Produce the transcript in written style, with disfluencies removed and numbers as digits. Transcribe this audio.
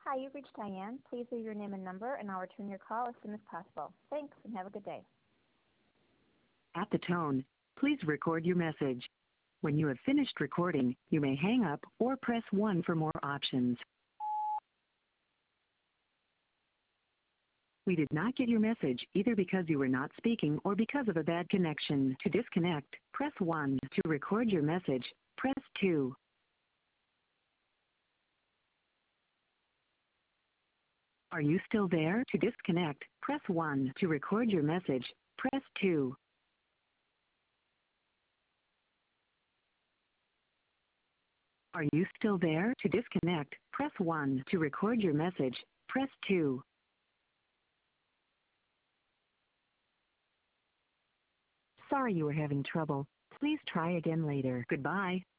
Hi, you've reached Diane. Please leave your name and number, and I'll return your call as soon as possible. Thanks, and have a good day. At the tone, please record your message. When you have finished recording, you may hang up or press 1 for more options. We did not get your message either because you were not speaking or because of a bad connection. To disconnect, press 1. To record your message, press 2. Are you still there? To disconnect, press 1. To record your message, press 2. Are you still there? To disconnect, press 1. To record your message, press 2. Sorry you were having trouble. Please try again later. Goodbye.